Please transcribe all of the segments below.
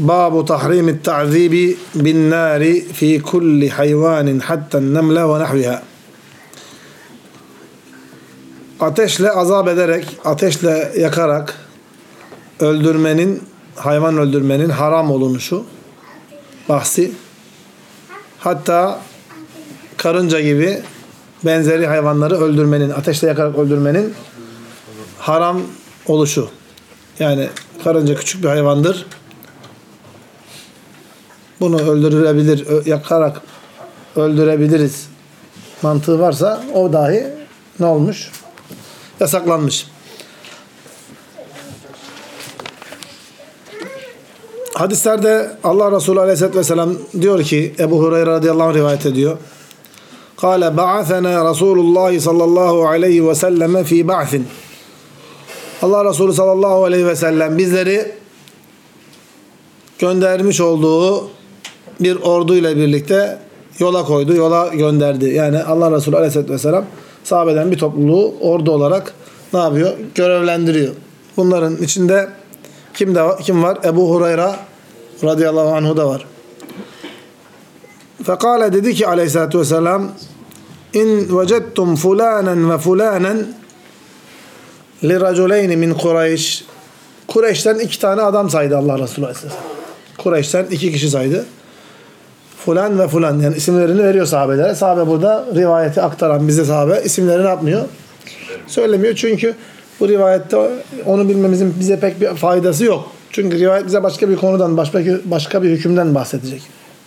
Babu tahrimi ta'zibi bin nari fi kulli hayvanin hatta nemle ve nahviha. Ateşle azap ederek, ateşle yakarak öldürmenin, hayvan öldürmenin haram olunuşu bahsi. Hatta karınca gibi benzeri hayvanları öldürmenin, ateşle yakarak öldürmenin haram oluşu. Yani karınca küçük bir hayvandır. Bunu öldürülebilir, yakarak öldürebiliriz mantığı varsa o dahi ne olmuş? Yasaklanmış. Hadislerde Allah Resulü Aleyhisselatü Vesselam diyor ki, Ebu Hureyre radıyallahu anh rivayet ediyor. Kâle ba'athena Resulullah sallallahu aleyhi ve selleme fi ba'thin. Allah Resulü sallallahu aleyhi ve sellem bizleri göndermiş olduğu bir orduyla birlikte yola koydu, yola gönderdi. Yani Allah Resulü Aleyhisselatü Vesselam sahabeden bir topluluğu ordu olarak ne yapıyor? Görevlendiriyor. Bunların içinde kim var? Ebu Hureyre radıyallahu anhu da var. Fekale dedi ki Aleyhisselatü Vesselam İn vecettum fulanen ve fulanen liraculeyni min Kureyş. Kureyş'ten 2 tane adam saydı Allah Resulü Aleyhisselam. Kureyş'ten 2 kişi saydı. Fulan ve fulan. Yani isimlerini veriyor sahabelere. Sahabe burada rivayeti aktaran bize sahabe isimlerini yapmıyor. Söylemiyor. Çünkü bu rivayette onu bilmemizin bize pek bir faydası yok. Çünkü rivayet bize başka bir konudan, başka bir hükümden bahsedecek.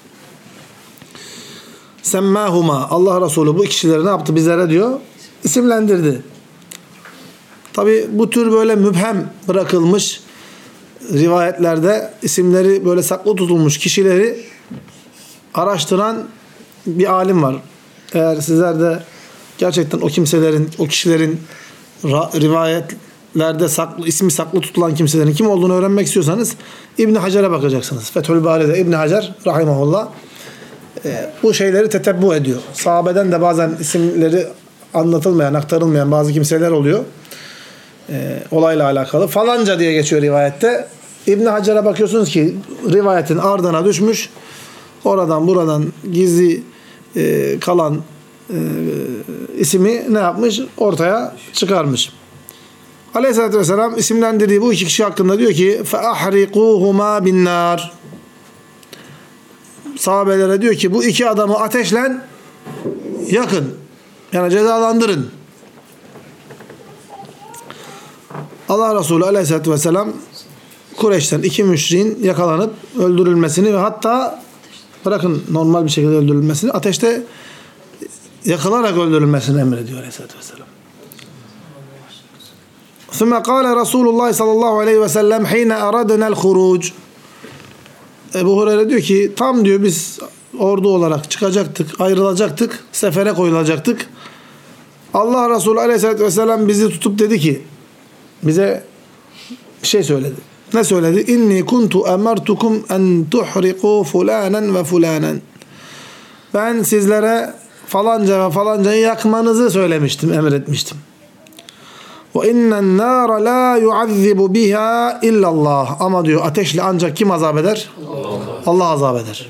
Semmâhuma. Allah Resulü bu kişileri ne yaptı bizlere diyor? İsimlendirdi. Tabi bu tür böyle mübhem bırakılmış rivayetlerde isimleri böyle saklı tutulmuş kişileri araştıran bir alim var. Eğer sizler de gerçekten o kişilerin rivayetlerde ismi saklı tutulan kimselerin kim olduğunu öğrenmek istiyorsanız İbn Hacer'e bakacaksınız. Fethül Bari'de İbn Hacer rahimahullah bu şeyleri tetebbu ediyor. Sahabeden de bazen isimleri anlatılmayan, aktarılmayan bazı kimseler oluyor. Olayla alakalı. Falanca diye geçiyor rivayette. İbn Hacer'e bakıyorsunuz ki rivayetin ardına düşmüş. Oradan buradan gizli kalan ismi ne yapmış? Ortaya çıkarmış. Aleyhisselatü Vesselam isimlendirdiği bu 2 kişi hakkında diyor ki فَأَحْرِقُوهُمَا بِالنَّارِ Sahabelere diyor ki bu 2 adamı ateşle yakın. Yani cezalandırın. Allah Resulü Aleyhisselatü Vesselam Kureyş'ten 2 müşriğin yakalanıp öldürülmesini ve hatta bırakın normal bir şekilde öldürülmesini, ateşte yakılarak öldürülmesini emrediyor Aleyhisselatü Vesselam. ثُمَّ قَالَ رَسُولُ اللّٰهِ sallallahu aleyhi ve sellem حِينَ أَرَدْنَا الْخُرُوجِ Ebu Hureyre diyor ki tam diyor biz ordu olarak çıkacaktık, ayrılacaktık, sefere koyulacaktık. Allah Resulü Aleyhisselatü Vesselam bizi tutup dedi ki bize bir şey söyledi. Ne söyledi? İnni kuntu emertukum en tuhriqu fulanen ve fulanen. Ben sizlere falanca ve falancayı yakmanızı söylemiştim, emretmiştim. Ve innen nâra lâ yuazzibu biha illallah. Ama diyor ateşle ancak kim azap eder? Allah azap eder.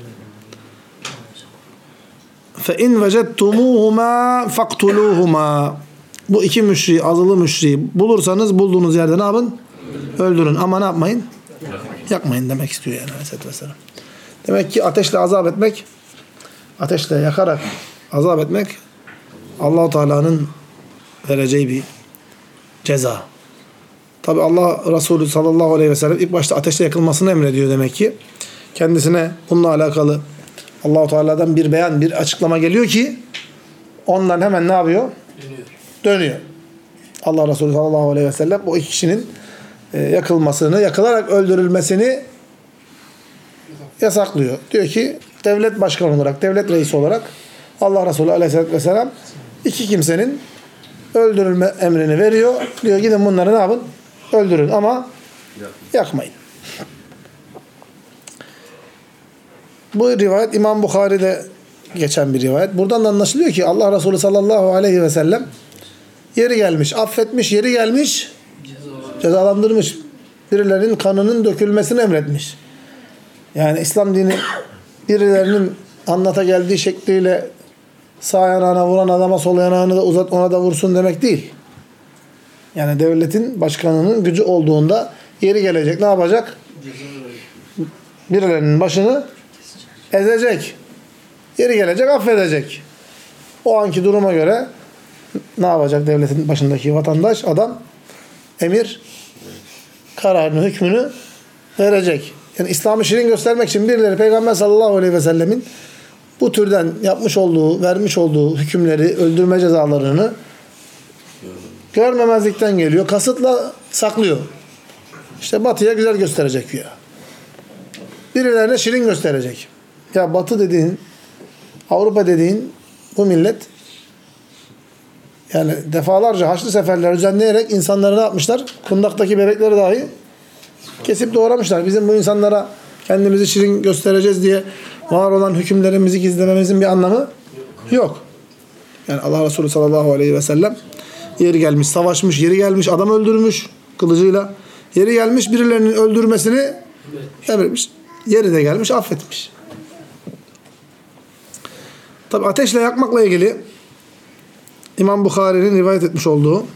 Fe in vecettumuhuma faktuluhuma. Bu 2 müşriği, azılı müşriği bulursanız bulduğunuz yerde ne yapın? Öldürün. Ama ne yapmayın? Yakmayın demek istiyor yani Aleyhisselatü Vesselam. Demek ki ateşle azap etmek, ateşle yakarak azap etmek Allah-u Teala'nın vereceği bir ceza. Tabi Allah Resulü sallallahu aleyhi ve sellem ilk başta ateşle yakılmasını emrediyor demek ki. Kendisine bununla alakalı Allah-u Teala'dan bir beyan, bir açıklama geliyor ki ondan hemen ne yapıyor? Dönüyor. Allah Resulü sallallahu aleyhi ve sellem bu 2 kişinin yakılmasını, yakılarak öldürülmesini yasaklıyor. Diyor ki devlet başkanı olarak, devlet reisi olarak Allah Resulü aleyhisselatü vesselam 2 kimsenin öldürülme emrini veriyor. Diyor gidin bunları ne yapın? Öldürün ama yakmayın. Bu rivayet İmam Bukhari'de geçen bir rivayet. Buradan da anlaşılıyor ki Allah Resulü sallallahu aleyhi ve sellem yeri gelmiş, affetmiş, yeri gelmiş, cezalandırmış. Birilerinin kanının dökülmesini emretmiş. Yani İslam dini birilerinin anlata geldiği şekliyle sağ yanağına vuran adama sol yanağını da uzat ona da vursun demek değil. Yani devletin başkanının gücü olduğunda yeri gelecek ne yapacak? Birilerinin başını ezecek. Yeri gelecek affedecek. O anki duruma göre ne yapacak devletin başındaki vatandaş adam? Emir kararını, hükmünü verecek. Yani İslam'ı şirin göstermek için birileri Peygamber sallallahu aleyhi ve sellemin bu türden yapmış olduğu, vermiş olduğu hükümleri, öldürme cezalarını görmemezlikten geliyor. Kasıtla saklıyor. İşte Batı'ya güzel gösterecek ya. Birilerine şirin gösterecek. Ya Batı dediğin, Avrupa dediğin bu millet yani defalarca haçlı seferler düzenleyerek insanları ne yapmışlar? Kundaktaki bebekleri dahi kesip doğramışlar. Bizim bu insanlara kendimizi şirin göstereceğiz diye var olan hükümlerimizi gizlememizin bir anlamı yok. Yani Allah Resulü sallallahu aleyhi ve sellem yeri gelmiş, savaşmış, yeri gelmiş, adam öldürmüş kılıcıyla. Yeri gelmiş, birilerinin öldürmesini emretmiş. Yeri de gelmiş, affetmiş. Tabi ateşle yakmakla ilgili İmam Bukhari'nin rivayet etmiş olduğu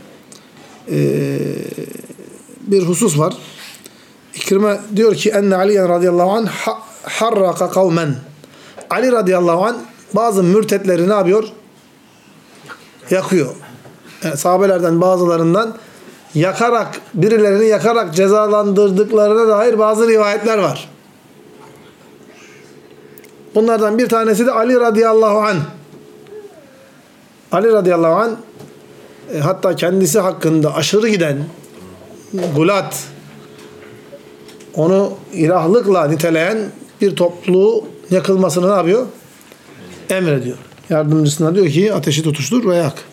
bir husus var. İkrime diyor ki enne Aliyen radıyallahu anh harraka kavmen. Ali radıyallahu anh bazı mürtetleri ne yapıyor? Yakıyor. Yani sahabelerden bazılarından yakarak, birilerini yakarak cezalandırdıklarına dair bazı rivayetler var. Bunlardan bir tanesi de Ali radıyallahu anh. Ali radıyallahu anh hatta kendisi hakkında aşırı giden gulat, onu ilahlıkla niteleyen bir topluluğu yakılmasını ne yapıyor? Emrediyor. Yardımcısına diyor ki ateşi tutuştur ve yak.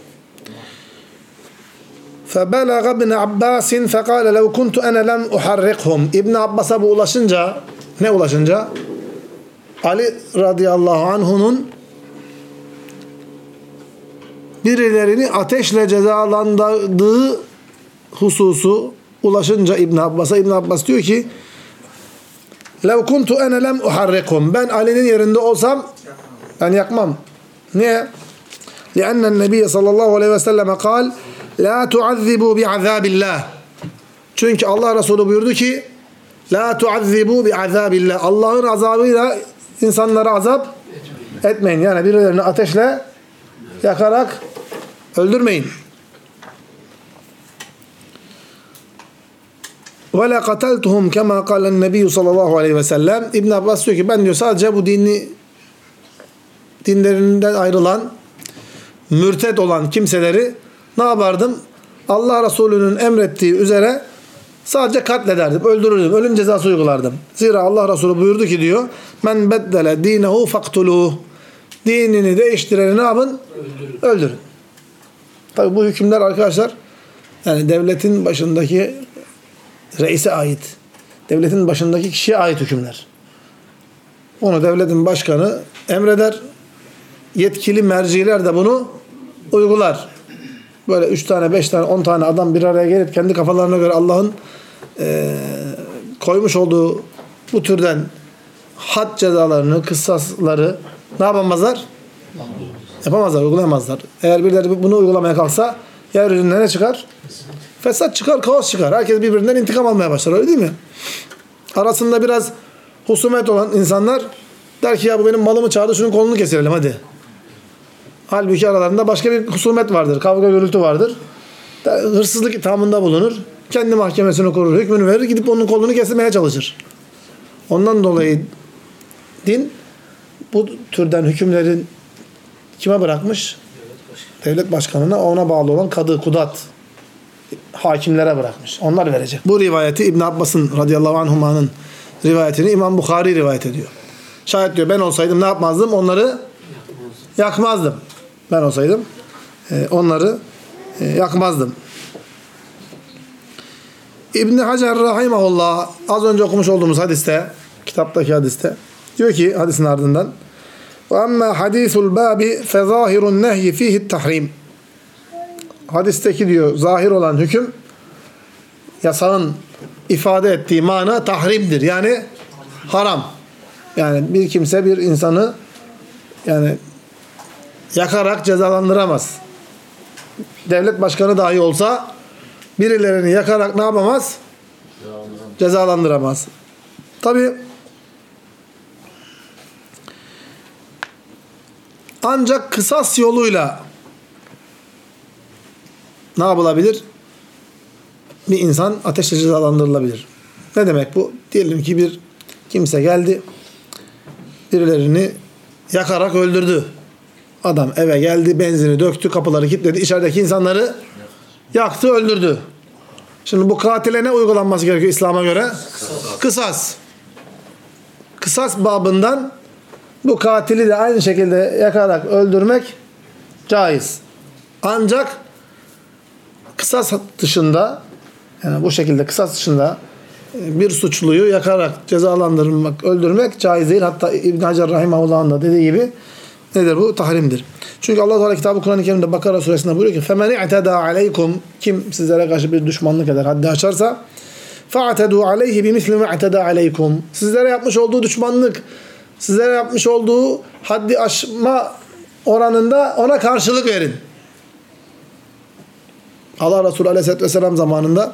فَبَلَغَ ابْنَ عَبَّاسٍ فَقَالَ لَوْ كُنْتُ أَنَا لَمْ اُحَرِّقْهُمْ İbn Abbas'a bu ulaşınca, ne ulaşınca? Ali radıyallahu anh'unun birilerini ateşle cezalandırdığı hususu ulaşınca İbn Abbas'a, İbn Abbas diyor ki لَوْ كُنْتُ أَنَا لَمْ اُحَرِّقْهُمْ Ben Ali'nin yerinde olsam ben yakmam. Niye? لِأَنَّ النَّبِيَّ sallallahu aleyhi ve selleme قال لَا تُعَذِّبُوا بِعَذَابِ اللّٰهِ Çünkü Allah Resulü buyurdu ki لَا تُعَذِّبُوا بِعَذَابِ اللّٰهِ Allah'ın azabıyla insanlara azap etmeyin. Yani birilerini ateşle yakarak öldürmeyin. وَلَا قَتَلْتُهُمْ كَمَا قَالَ النَّبِيُّ sallallahu aleyhi ve sellem İbn Abbas diyor ki ben diyor sadece bu dinlerinden ayrılan, mürted olan kimseleri ne yapardım? Allah Resulü'nün emrettiği üzere sadece katlederdim, öldürürdüm, ölüm cezası uygulardım. Zira Allah Resulü buyurdu ki diyor, men beddele dinehu faktuluh. Dinini değiştireni ne yapın? Öldürün. Tabi bu hükümler arkadaşlar, yani devletin başındaki reise ait, devletin başındaki kişiye ait hükümler. Onu devletin başkanı emreder, yetkili merciler de bunu uygular. Böyle 3 tane, 5 tane, 10 tane adam bir araya gelip kendi kafalarına göre Allah'ın koymuş olduğu bu türden had cezalarını, kıssasları ne yapamazlar? Yapamazlar, uygulayamazlar. Eğer birileri bunu uygulamaya kalksa yeryüzünde ne çıkar? Fesat çıkar, kaos çıkar. Herkes birbirinden intikam almaya başlar, öyle değil mi? Arasında biraz husumet olan insanlar der ki ya bu benim malımı çaldı, şunun kolunu keselim hadi. Halbuki aralarında başka bir husumet vardır, kavga gürültü vardır. Hırsızlık ithamında bulunur. Kendi mahkemesini kurur, hükmünü verir, gidip onun kolunu kesmeye çalışır. Ondan dolayı din bu türden hükümlerin kime bırakmış? Devlet başkanına, ona bağlı olan kadı, kudat, hakimlere bırakmış. Onlar verecek. Bu rivayeti İbn Abbas'ın radıyallahu anhuma'nın rivayetini İmam Bukhari rivayet ediyor. Şayet diyor ben olsaydım ne yapmazdım? Onları yakmazdım. Ben olsaydım onları yakmazdım. İbn-i Hacer rahimahullah az önce okumuş olduğumuz hadiste, kitaptaki hadiste diyor ki hadisin ardından وَأَمَّا حَدِيثُ الْبَابِ فَظَاهِرُ النَّهْيِ ف۪يهِ التَّحْرِيمِ Hadisteki diyor zahir olan hüküm yasağın ifade ettiği mana tahrimdir. Yani haram. Yani bir kimse bir insanı yani yakarak cezalandıramaz. Devlet başkanı dahi olsa birilerini yakarak ne yapamaz? Cezalandıramaz. Tabi ancak kısas yoluyla ne yapılabilir? Bir insan ateşle cezalandırılabilir. Ne demek bu? Diyelim ki bir kimse geldi, birilerini yakarak öldürdü. Adam eve geldi, benzini döktü, kapıları kilitledi, içerideki insanları yaktı, öldürdü. Şimdi bu katile ne uygulanması gerekiyor İslam'a göre? Kısas. Kısas babından bu katili de aynı şekilde yakarak öldürmek caiz. Ancak kısas dışında, yani bu şekilde kısas dışında bir suçluyu yakarak cezalandırmak, öldürmek caiz değil. Hatta İbn Hacer rahimahullah'ın da dediği gibi nedir bu? Tahrimdir. Çünkü Allah Teala kitabı Kur'an-ı Kerim'de Bakara suresinde buyuruyor ki فَمَنِ اِعْتَدَى عَلَيْكُمْ Kim sizlere karşı bir düşmanlık eder, haddi aşarsa فَاَعْتَدُوا عَلَيْهِ بِمِثْلِ مَا اَعْتَدَى عَلَيْكُمْ Sizlere yapmış olduğu düşmanlık, sizlere yapmış olduğu haddi aşma oranında ona karşılık verin. Allah Resulü Aleyhisselatü Vesselam zamanında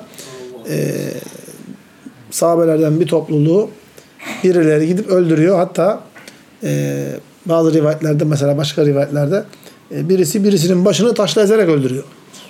sahabelerden bir topluluğu birileri gidip öldürüyor. Hatta bazı rivayetlerde, mesela başka rivayetlerde birisi birisinin başını taşla ezerek öldürüyor.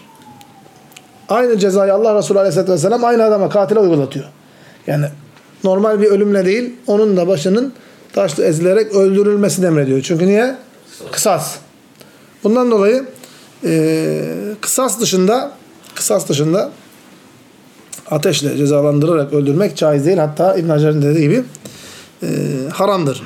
Aynı cezayı Allah Resulü Aleyhisselatü Vesselam aynı adama, katile uygulatıyor. Yani normal bir ölümle değil, onun da başının taşla ezilerek öldürülmesini emrediyor. Çünkü niye? Kısas. Bundan dolayı kısas dışında ateşle cezalandırarak öldürmek caiz değil. Hatta İbn Hacer'in dediği gibi haramdır.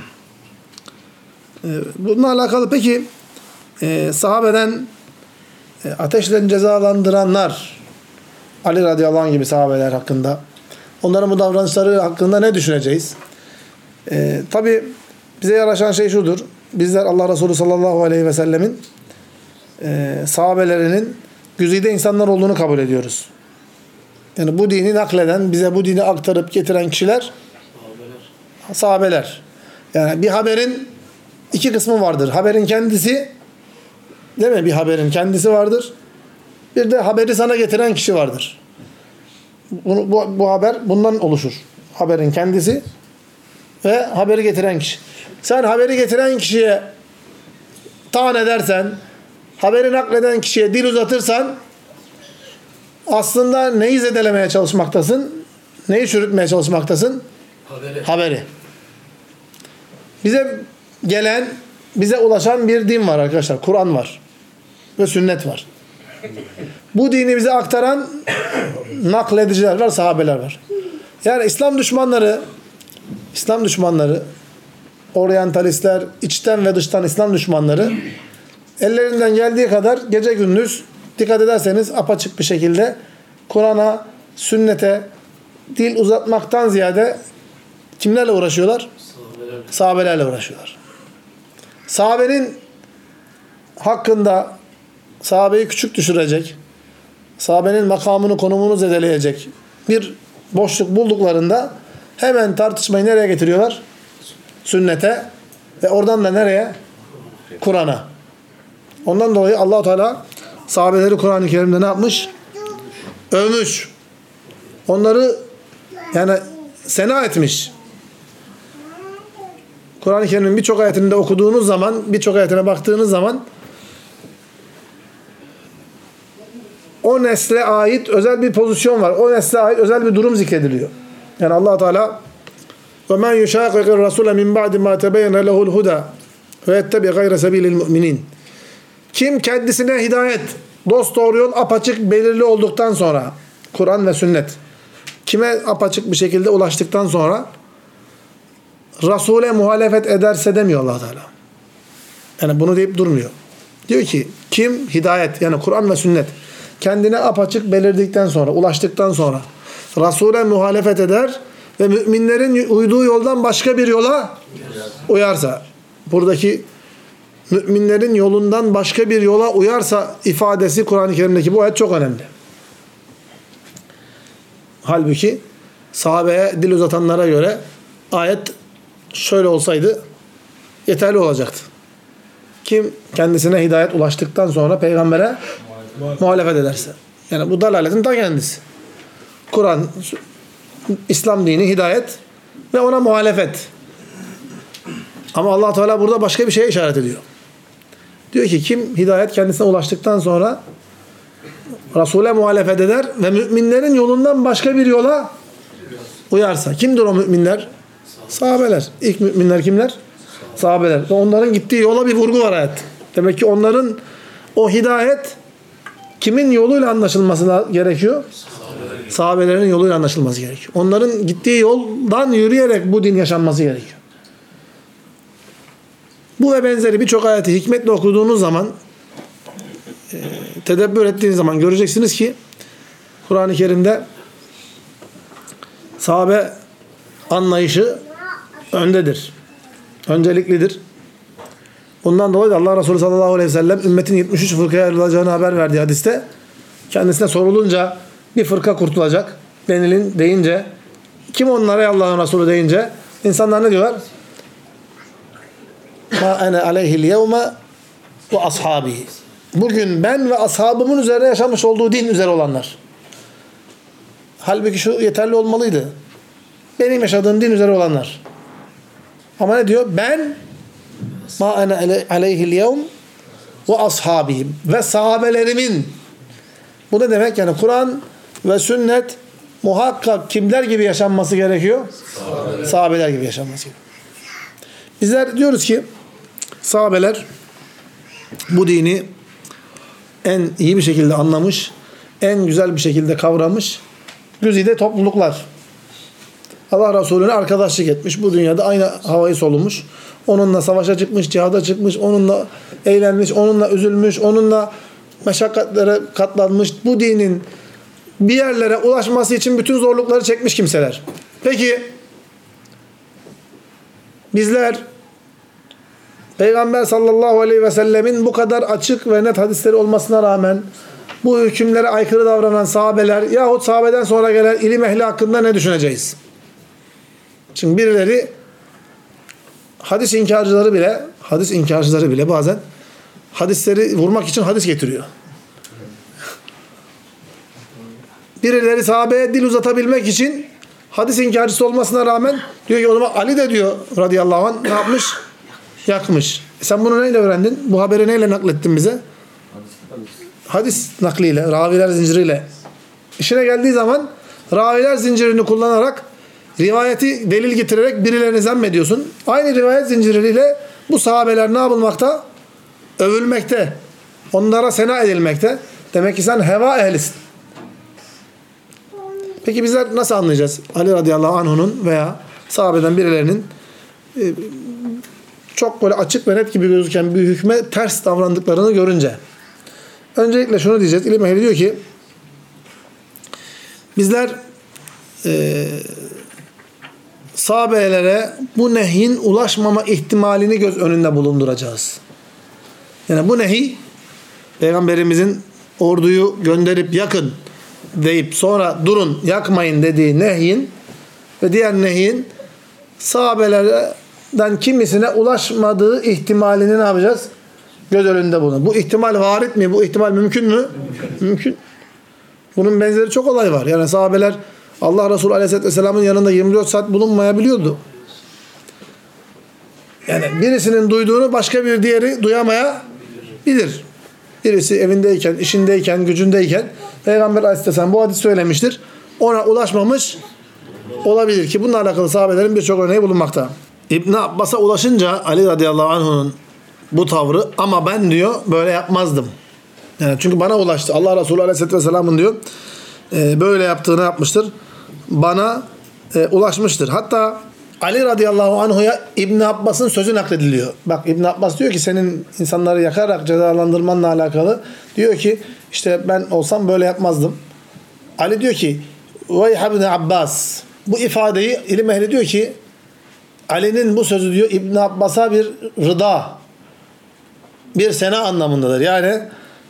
Bununla alakalı peki sahabeden ateşle cezalandıranlar, Ali radıyallahu anh gibi sahabeler hakkında, onların bu davranışları hakkında ne düşüneceğiz? Tabi bize yaraşan şey şudur. Bizler Allah Resulü sallallahu aleyhi ve sellemin sahabelerinin güzide insanlar olduğunu kabul ediyoruz. Yani bu dini nakleden, bize bu dini aktarıp getiren kişiler sahabeler. Yani bir haberin iki kısmı vardır. Haberin kendisi, değil mi? Bir haberin kendisi vardır. Bir de haberi sana getiren kişi vardır. Bu haber bundan oluşur. Haberin kendisi ve haberi getiren kişi. Sen haberi getiren kişiye taan edersen, haberi nakleden kişiye dil uzatırsan aslında neyi zedelemeye çalışmaktasın? Neyi çürütmeye çalışmaktasın? Haberi. Bize ulaşan bir din var arkadaşlar. Kur'an var. Ve sünnet var. Bu dini bize aktaran naklediciler var, sahabeler var. Yani İslam düşmanları, oryantalistler, içten ve dıştan İslam düşmanları ellerinden geldiği kadar gece gündüz dikkat ederseniz apaçık bir şekilde Kur'an'a, sünnete dil uzatmaktan ziyade kimlerle uğraşıyorlar? Sahabelerle uğraşıyorlar. Sahabenin hakkında sahabeyi küçük düşürecek, sahabenin makamını, konumunu zedeleyecek bir boşluk bulduklarında hemen tartışmayı nereye getiriyorlar? Sünnete ve oradan da nereye? Kur'an'a. Ondan dolayı Allah-u Teala sahabeleri Kur'an-ı Kerim'de ne yapmış? Övmüş. Onları yani sena etmiş. Kur'an-ı Kerim'in birçok ayetinde okuduğunuz zaman, birçok ayetine baktığınız zaman o nesle ait özel bir pozisyon var. O nesle ait özel bir durum zikrediliyor. Yani Allah Teala وَمَنْ يُشَاقِقِ الرَّسُولَ مِنْ بَعْدِ مَا تَبَيَّنَ لَهُ الْهُدَى وَيَتَّبِعْ غَيْرَ سَب۪يلِ الْمُؤْمِنِينَ Kim kendisine hidayet, dosdoğru yol apaçık belirli olduktan sonra, Kur'an ve sünnet kime apaçık bir şekilde ulaştıktan sonra Resul'e muhalefet ederse demiyor Allah Teala. Yani bunu deyip durmuyor. Diyor ki kim hidayet, yani Kur'an ve sünnet kendine apaçık belirdikten sonra, ulaştıktan sonra Resul'e muhalefet eder ve müminlerin uyduğu yoldan başka bir yola uyarsa, buradaki müminlerin yolundan başka bir yola uyarsa ifadesi Kur'an-ı Kerim'deki bu ayet çok önemli. Halbuki sahabeye dil uzatanlara göre ayet şöyle olsaydı yeterli olacaktı. Kim kendisine hidayet ulaştıktan sonra peygambere muhalefet ederse. Yani bu dalaletin ta kendisi. Kur'an, İslam dini, hidayet ve ona muhalefet. Ama Allah Teala burada başka bir şeye işaret ediyor. Diyor ki kim hidayet kendisine ulaştıktan sonra Resul'e muhalefet eder ve müminlerin yolundan başka bir yola uyarsa. Kimdir o müminler? Sahabeler. İlk müminler kimler? Sahabeler. Ve onların gittiği yola bir vurgu var ayet. Demek ki onların o hidayet kimin yoluyla anlaşılması gerekiyor? Sahabelerin yoluyla anlaşılması gerekiyor. Onların gittiği yoldan yürüyerek bu din yaşanması gerekiyor. Bu ve benzeri birçok ayeti hikmetle okuduğunuz zaman, tedebbür ettiğiniz zaman göreceksiniz ki Kur'an-ı Kerim'de sahabe anlayışı öndedir. Önceliklidir. Bundan dolayı da Allah Resulü sallallahu aleyhi ve sellem ümmetin 73 fırkaya ayrılacağını haber verdiği hadiste kendisine sorulunca bir fırka kurtulacak deyince kim onlara Allah'ın Resulü deyince insanlar ne diyorlar? Ma ene aleyhil yevme ve ashabi. Bugün ben ve ashabımın üzerine yaşamış olduğu din üzere olanlar. Halbuki şu yeterli olmalıydı. Benim yaşadığım din üzere olanlar. Ama ne diyor? Ben ma ene aleyhil yevm ve ashabi ve sahabelerimin. Bu ne demek? Yani Kur'an ve sünnet muhakkak kimler gibi yaşanması gerekiyor? Sahabeler gibi yaşanması gerekiyor. Bizler diyoruz ki sahabeler bu dini en iyi bir şekilde anlamış, en güzel bir şekilde kavramış güzide topluluklar. Allah Resulü'ne arkadaşlık etmiş. Bu dünyada aynı havayı solumuş. Onunla savaşa çıkmış, cihada çıkmış, onunla eğlenmiş, onunla üzülmüş, onunla meşakkatlere katlanmış. Bu dinin bir yerlere ulaşması için bütün zorlukları çekmiş kimseler. Peki bizler Peygamber sallallahu aleyhi ve sellemin bu kadar açık ve net hadisleri olmasına rağmen bu hükümlere aykırı davranan sahabeler yahut sahabeden sonra gelen ilim ehli hakkında ne düşüneceğiz? Şimdi birileri hadis inkarcıları bile bazen hadisleri vurmak için hadis getiriyor. Birileri sahabeye dil uzatabilmek için hadis inkarcısı olmasına rağmen diyor ki o zaman Ali de diyor radıyallahu anh ne yapmış? Yakmış. Sen bunu neyle öğrendin? Bu haberi neyle naklettin bize? Hadis nakliyle, raviler zinciriyle. İşine geldiği zaman raviler zincirini kullanarak rivayeti delil getirerek birilerini zemmediyorsun. Aynı rivayet zinciriyle bu sahabeler ne yapılmakta? Övülmekte. Onlara sena edilmekte. Demek ki sen heva ehlisin. Peki bizler nasıl anlayacağız? Ali radıyallahu anh'unun veya sahabeden birilerinin çok böyle açık ve net gibi gözüken bir hükme ters davrandıklarını görünce. Öncelikle şunu diyeceğiz. İlim ehli diyor ki bizler sahabelere bu nehyin ulaşmama ihtimalini göz önünde bulunduracağız. Yani bu nehi Peygamberimizin orduyu gönderip yakın deyip sonra durun yakmayın dediği nehyin ve diğer nehyin sahabelerden kimisine ulaşmadığı ihtimalini ne yapacağız? Göz önünde bulun. Bu ihtimal varit mi? Bu ihtimal mümkün mü? Mümkün. Bunun benzeri çok olay var. Yani sahabeler Allah Resulü Aleyhisselatü Vesselam'ın yanında 24 saat bulunmayabiliyordu. Yani birisinin duyduğunu başka bir diğeri duyamayabilir. Birisi evindeyken, işindeyken, gücündeyken Peygamber Aleyhisselam bu hadis söylemiştir. Ona ulaşmamış olabilir ki bununla alakalı sahabelerin birçok örneği bulunmakta. İbn Abbas'a ulaşınca Ali radıyallahu anh'un bu tavrı ama ben diyor böyle yapmazdım. Yani çünkü bana ulaştı. Allah Resulü Aleyhisselatü Vesselam'ın diyor böyle yaptığını yapmıştır. Bana ulaşmıştır. Hatta Ali radıyallahu anhu'ya İbn Abbas'ın sözü naklediliyor. Bak İbn Abbas diyor ki senin insanları yakarak cezalandırmanla alakalı diyor ki işte ben olsam böyle yapmazdım. Ali diyor ki Veyh ibn Abbas bu ifadeyi ilim ehli diyor ki Ali'nin bu sözü diyor İbn Abbas'a bir rıda bir sena anlamındadır. Yani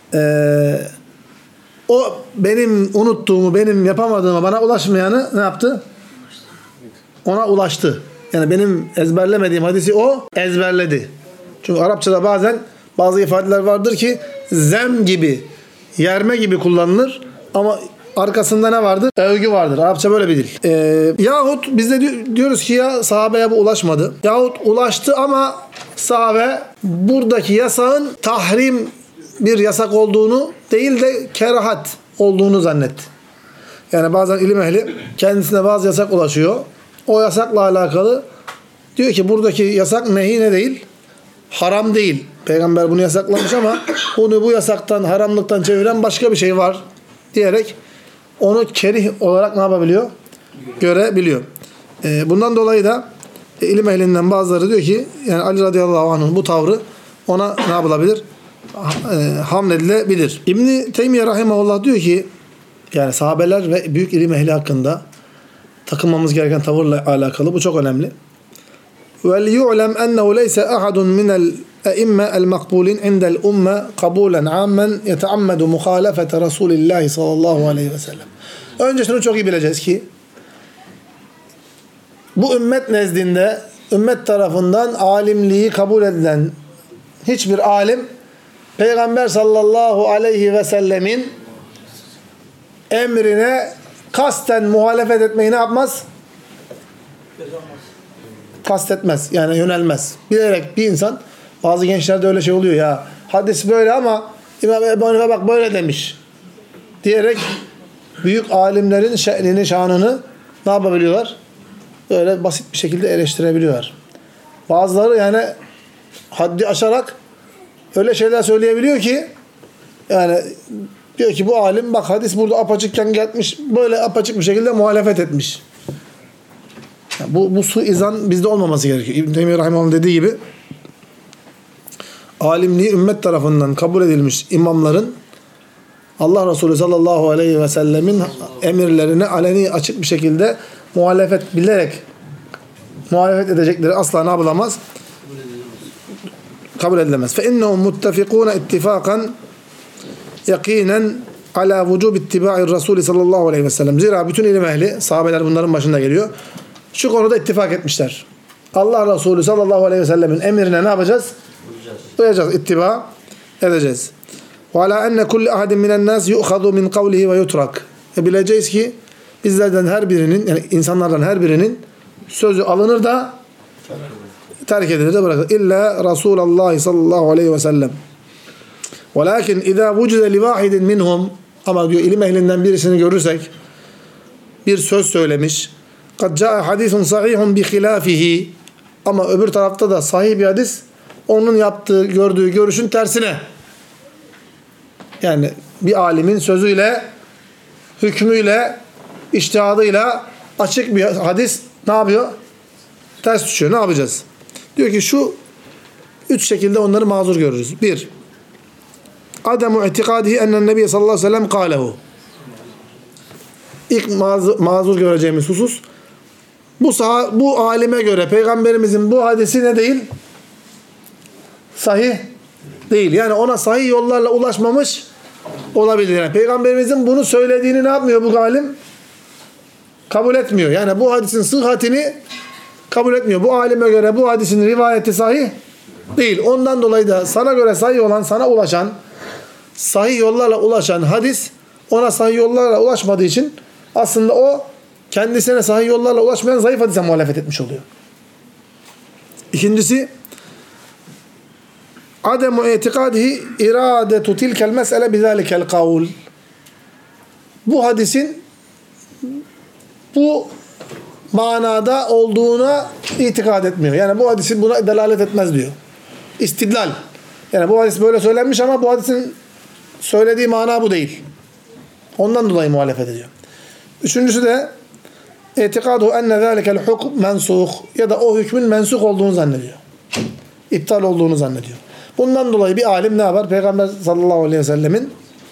o benim unuttuğumu, benim yapamadığımı bana ulaşmayanı ne yaptı? Ona ulaştı. Yani benim ezberlemediğim hadisi o ezberledi. Çünkü Arapçada bazen bazı ifadeler vardır ki zem gibi, yerme gibi kullanılır ama arkasında ne vardır? Övgü vardır. Arapça böyle bir dil. Yahut biz de diyoruz ki ya sahabeye bu ulaşmadı. Yahut ulaştı ama sahabe buradaki yasağın tahrim bir yasak olduğunu değil de kerahat olduğunu zannetti. Yani bazen ilim ehli kendisine bazı yasak ulaşıyor. O yasakla alakalı diyor ki buradaki yasak nehi ne değil? Haram değil. Peygamber bunu yasaklamış ama bunu bu yasaktan, haramlıktan çeviren başka bir şey var diyerek onu kerih olarak ne yapabiliyor? Görebiliyor. Bundan dolayı da ilim ehlinden bazıları diyor ki yani Ali radıyallahu anh'ın bu tavrı ona ne yapılabilir? Hamledilebilir. İbn-i Teymiye rahimahullah diyor ki yani sahabeler ve büyük ilim ehli hakkında takınmamız gereken tavırla alakalı bu çok önemli. وَلْيُعْلَمْ أَنَّهُ لَيْسَ أَحَدٌ مِنَ الْأَئِمَّةِ الْمَقْبُولِينَ عِنْدَ الْأُمَّةِ قَبُولًا عَامًا يَتَعَمَّدُ مُخَالَفَةَ رَسُولِ اللّٰهِ sallallahu aleyhi ve sellem. Önce şunu çok iyi bileceğiz ki bu ümmet nezdinde ümmet tarafından alimliği kabul edilen hiçbir alim Peygamber sallallahu aleyhi ve sellemin emrine kasten muhalefet etmeyi ne yapmaz? Kastetmez. Yani yönelmez. Bilerek bir insan bazı gençlerde öyle şey oluyor ya hadis böyle ama İmam Ebu Hanife bak böyle demiş diyerek büyük alimlerin şe'nini, şanını ne yapabiliyorlar? Böyle basit bir şekilde eleştirebiliyorlar. Bazıları yani haddi aşarak öyle şeyler söyleyebiliyor ki yani diyor ki bu alim bak hadis burada apaçıkken gelmiş böyle apaçık bir şekilde muhalefet etmiş. Yani bu suizan bizde olmaması gerekiyor. İbn Teymiye rahimehullah'ın dediği gibi alimliği ümmet tarafından kabul edilmiş imamların Allah Resulü sallallahu aleyhi ve sellemin emirlerine aleni açık bir şekilde bilerek muhalefet edecekleri asla ne yapılamaz? Kabul edilemez. فَاِنَّهُمْ مُتَّفِقُونَ اِتِّفَاقًا يَقِينًا عَلَى وُجُوبِ اتِّبَاعِ الرَّسُولِ sallallahu aleyhi ve sellem. Zira bütün ilim ehli, sahabeler bunların başında geliyor. Şu konuda ittifak etmişler. Allah Resulü sallallahu aleyhi ve sellemin emrine ne yapacağız? Uyacağız. İttiba edeceğiz. وَعَلَى أَنَّ كُلِّ أَحَدٍ مِنَ النَّاسِ يُؤْخَذُ مِنْ قَوْلِهِ وَيُتْرَكُ. Bileceğiz ki bizlerden her birinin yani insanlardan her birinin sözü alınır da terk edilir de bırakılır. İlla Resulullah sallallahu aleyhi ve sellem. وَلَكِنْ اِذَا وُجِدَ لِوَاحِدٍ مِنْهُمْ ama diyor ilim ehlinden birisini görürsek bir söz söylemiş. قَدْ جَاءَ حَدِيثٌ صَحِيحٌ بِخِلَافِهِ ama öbür tarafta da sahih bir hadis onun yaptığı, gördüğü görüşün tersine. Yani bir alimin sözüyle, hükmüyle, içtihadıyla açık bir hadis ne yapıyor? Ters düşüyor. Ne yapacağız? Diyor ki şu üç şekilde onları mazur görürüz. Bir, ademu itikadihi ennen nebiye sallallahu aleyhi ve sellem kâlehu. İlk mazur göreceğimiz husus bu alime göre peygamberimizin bu hadisi ne değil? Sahih değil. Yani ona sahih yollarla ulaşmamış olabilir. Yani peygamberimizin bunu söylediğini ne yapmıyor bu alim? Kabul etmiyor. Yani bu hadisin sıhhatini kabul etmiyor. Bu alime göre bu hadisin rivayeti sahih değil. Ondan dolayı da sana göre sahih olan, sana ulaşan, sahih yollarla ulaşan hadis ona sahih yollarla ulaşmadığı için aslında o kendisine sahih yollarla ulaşmayan zayıf hadise muhalefet etmiş oluyor. İkincisi ademu itikadihi iradetu tilkel mesele bizalikel kavul. Bu hadisin bu manada olduğuna itikad etmiyor. Yani bu hadisin buna delalet etmez diyor. İstidlal. Yani bu hadis böyle söylenmiş ama bu hadisin söylediği mana bu değil. Ondan dolayı muhalefet ediyor. Üçüncüsü de itikadu enne zâlikel hukm mensuh ya da o hükmün mensuh olduğunu zannediyor. İptal olduğunu zannediyor. Bundan dolayı bir alim ne yapar? Peygamber sallallahu aleyhi ve sellemin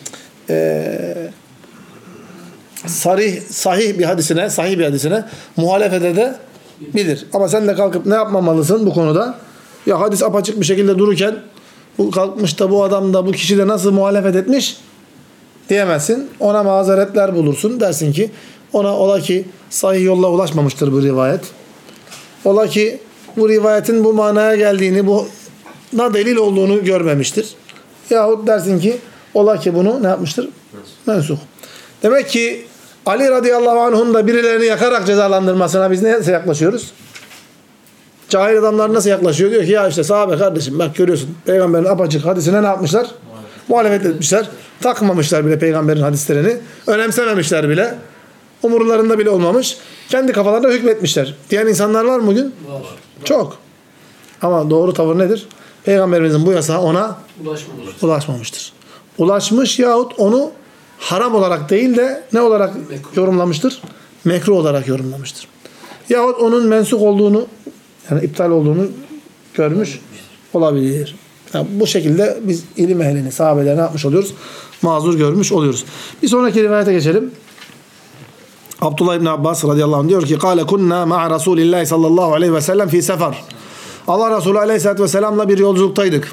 sahih bir hadisine muhalefet edebilir. Ama sen de kalkıp ne yapmamalısın bu konuda? Ya hadis apaçık bir şekilde dururken bu kalkmış da bu adam da bu kişi de nasıl muhalefet etmiş diyemezsin. Ona mazeretler bulursun. Dersin ki ola ki sahih yolla ulaşmamıştır bu rivayet. Ola ki bu rivayetin bu manaya geldiğini, buna delil olduğunu görmemiştir. Yahut dersin ki ola ki bunu ne yapmıştır? Mensuh. Demek ki Ali radıyallahu anh'un da birilerini yakarak cezalandırmasına biz nasıl yaklaşıyoruz? Cahil adamlar nasıl yaklaşıyor? Diyor ki ya işte sahabe kardeşim bak görüyorsun peygamberin apaçık hadisine ne yapmışlar? Muhalefet etmişler. Takmamışlar bile peygamberin hadislerini. Önemsememişler bile. Umurlarında bile olmamış. Kendi kafalarında hükmetmişler. Diyen insanlar var mı bugün? Var. Çok. Ama doğru tavır nedir? Peygamberimizin bu yasağı ona ulaşmamıştır. Ulaşmış yahut onu haram olarak değil de ne olarak yorumlamıştır? Mekruh olarak yorumlamıştır. Yahut onun mensuh olduğunu yani iptal olduğunu görmüş olabilir. Yani bu şekilde biz ilim ehlini, sahabeleri ne yapmış oluyoruz? Mazur görmüş oluyoruz. Bir sonraki rivayete geçelim. Abdullah İbni Abbas radıyallahu anh diyor ki قَالَ كُنَّا مَعَ رَسُولِ اللّٰهِ sallallahu aleyhi ve sellem fi sefer. Allah Resulü aleyhissalatü vesselam'la bir yolculuktaydık.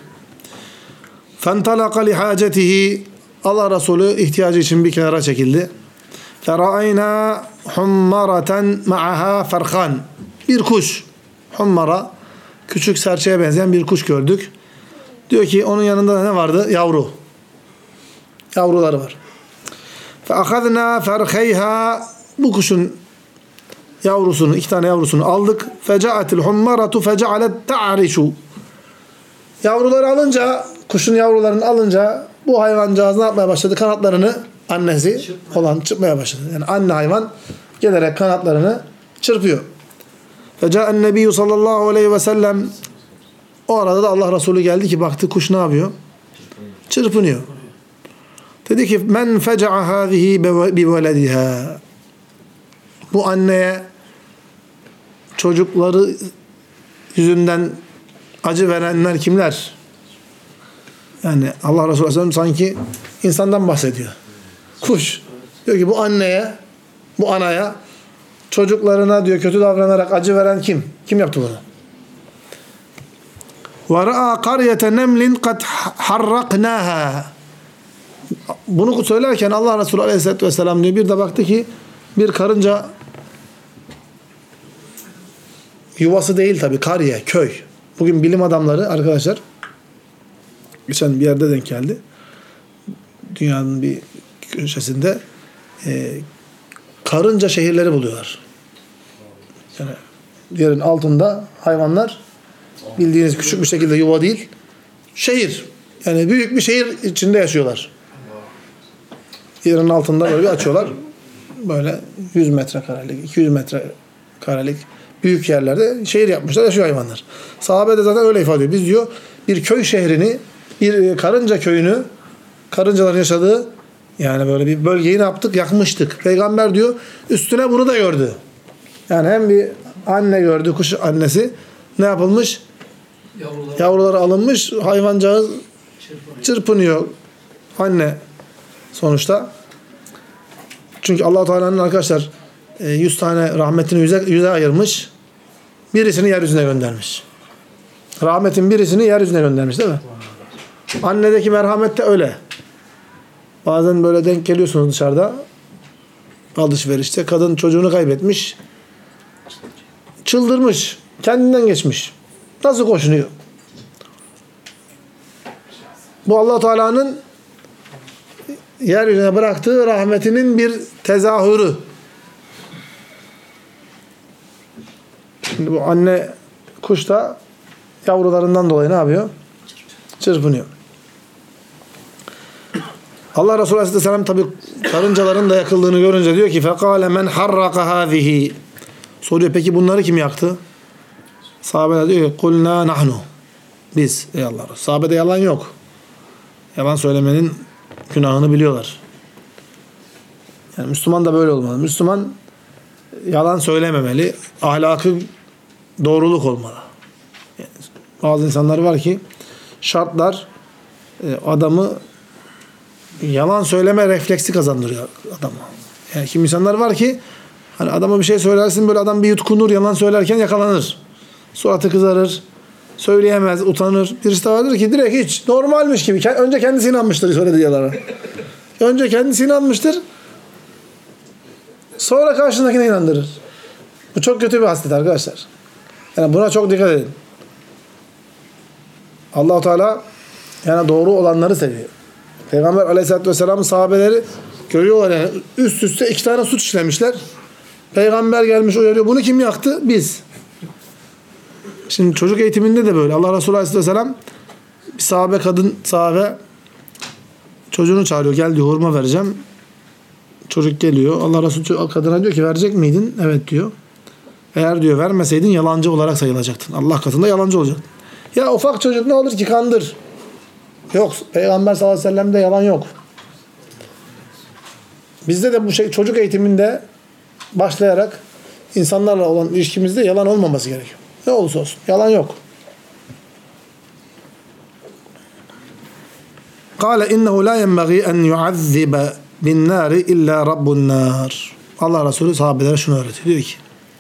فَانْتَلَقَ لِحَاجَتِهِ Allah Resulü ihtiyacı için bir kenara çekildi. فَرَأَيْنَا حُمَّرَةً مَعَهَا فَرْخَانٍ Bir kuş. Hummara, küçük serçeye benzeyen bir kuş gördük. Diyor ki onun yanında da ne vardı? Yavru. Yavruları var. فَأَخَذْنَا فَرْخَيْهَا Bu kuşun yavrusunu, 2 tane yavrusunu aldık. فَجَاءَتِ الْحُمَّرَةُ فَجَعَلَتْ تَعْرِشُ Yavruları alınca, kuşun yavrularını alınca bu hayvancağız ne yapmaya başladı? Kanatlarını annesi olan çırpmaya başladı. Yani anne hayvan gelerek kanatlarını çırpıyor. فَجَاءَ النَّبِيُّ sallallahu aleyhi ve sellem O arada da Allah Resulü geldi ki baktı kuş ne yapıyor? Çırpınıyor. Dedi ki men feca'a hâzihi bi velediha Bu anneye çocukları yüzünden acı verenler kimler? Yani Allah Resulü Aleyhisselam sanki insandan bahsediyor. Kuş. Diyor ki bu anneye, bu anaya çocuklarına diyor kötü davranarak acı veren kim? Kim yaptı bunu? وَرَأَى قَرْيَةَ نَمْلٍ قَدْ حَرَّقْنَاهَا Bunu söylerken Allah Resulü Aleyhisselatü Vesselam diyor bir de baktı ki bir karınca yuvası değil tabii kariye, köy. Bugün bilim adamları arkadaşlar geçen bir yerde denk geldi. Dünyanın bir köşesinde karınca şehirleri buluyorlar. Yani yerin altında hayvanlar bildiğiniz küçük bir şekilde yuva değil. Şehir. Yani büyük bir şehir içinde yaşıyorlar. Yerin altında böyle bir açıyorlar. Böyle 100 metrekarelik, 200 metrekarelik büyük yerlerde şehir yapmışlar. Yaşıyor hayvanlar. Sahabe de zaten öyle ifade ediyor. Biz diyor bir köy şehrini, bir karınca köyünü, karıncaların yaşadığı yani böyle bir bölgeyi ne yaptık? Yakmıştık. Peygamber diyor üstüne bunu da gördü. Yani hem bir anne gördü, kuş annesi ne yapılmış? Yavruları alınmış, hayvancağız çırpınıyor. Anne sonuçta. Çünkü Allah Teala'nın arkadaşlar 100 tane rahmetini yüze ayırmış. Birisini yeryüzüne göndermiş. Rahmetin birisini yeryüzüne göndermiş değil mi? Annedeki merhamet de öyle. Bazen böyle denk geliyorsunuz dışarıda. Alışverişte kadın çocuğunu kaybetmiş. Çıldırmış. Kendinden geçmiş. Nasıl koşunuyor? Bu Allah Teala'nın yeryüzüne bıraktığı rahmetinin bir tezahürü. Şimdi bu anne kuş da yavrularından dolayı ne yapıyor? Çırpınıyor. Allah Resulü Aleyhisselam tabi karıncaların da yakıldığını görünce diyor ki فَقَالَ مَنْ حَرَّقَ هَذِهِ Soruyor peki bunları kim yaktı? Sahabeler diyor ki قُلْنَا نَحْنُ Biz. Ey Allah Resulü. Sahabede yalan yok. Yalan söylemenin günahını biliyorlar. Yani Müslüman da böyle olmalı. Müslüman yalan söylememeli. Ahlakı doğruluk olmalı. Yani bazı insanlar var ki şartlar adamı yalan söyleme refleksi kazandırıyor adama. Yani kim insanlar var ki hani adama bir şey söylersin böyle adam bir yutkunur yalan söylerken yakalanır. Suratı kızarır. Söyleyemez, utanır. Birisi de vardır ki direkt hiç normalmiş gibi. Önce kendisi inanmıştır söylediği yalana. Önce kendisi inanmıştır. Sonra karşındakine inandırır. Bu çok kötü bir haslet arkadaşlar. Yani buna çok dikkat edin. Allah-u Teala yani doğru olanları seviyor. Peygamber Aleyhisselatü Vesselam'ın sahabeleri görüyorlar yani üst üste 2 tane suç işlemişler. Peygamber gelmiş uyarıyor. Bunu kim yaktı? Biz. Şimdi çocuk eğitiminde de böyle. Allah Resulü Aleyhisselatü Vesselam bir sahabe çocuğunu çağırıyor. Gel diyor, hurma vereceğim. Çocuk geliyor. Allah Resulü kadına diyor ki verecek miydin? Evet diyor. Eğer diyor vermeseydin yalancı olarak sayılacaktın. Allah katında yalancı olacaktın. Ya ufak çocuk ne olur ki, kandır. Yok. Peygamber sallallahu aleyhi ve sellem'de yalan yok. Bizde de bu çocuk eğitiminde başlayarak insanlarla olan ilişkimizde yalan olmaması gerekiyor. Ne olursa olsun. Yalan yok. Kâle innehu lâ yenbagî en yuazzibe bin nâri illâ rabbun nâr. Allah Resulü sahabelere şunu öğretiyor. Diyor ki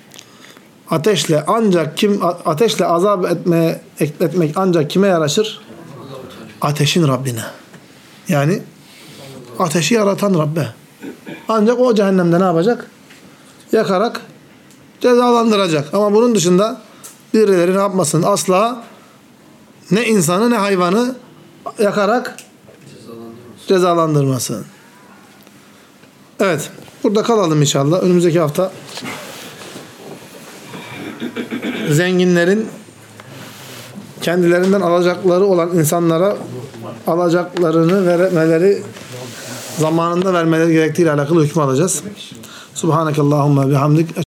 ateşle azap etmek ancak kime yaraşır? Ateşin Rabbine. Yani ateşi yaratan Rabbe. Ancak o cehennemde ne yapacak? Yakarak cezalandıracak. Ama bunun dışında birileri ne yapmasın? Asla ne insanı ne hayvanı yakarak cezalandırmasın. Evet. Burada kalalım inşallah. Önümüzdeki hafta zenginlerin kendilerinden alacakları olan insanlara alacaklarını vermeleri, zamanında vermeleri gerektiğiyle alakalı hükmü alacağız. Subhanakallahumma bihamdik.